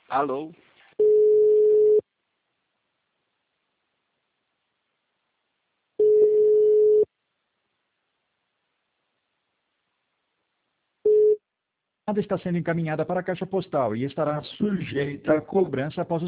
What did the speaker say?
Alô? Está sendo encaminhada para a caixa postal e estará sujeita a cobrança após o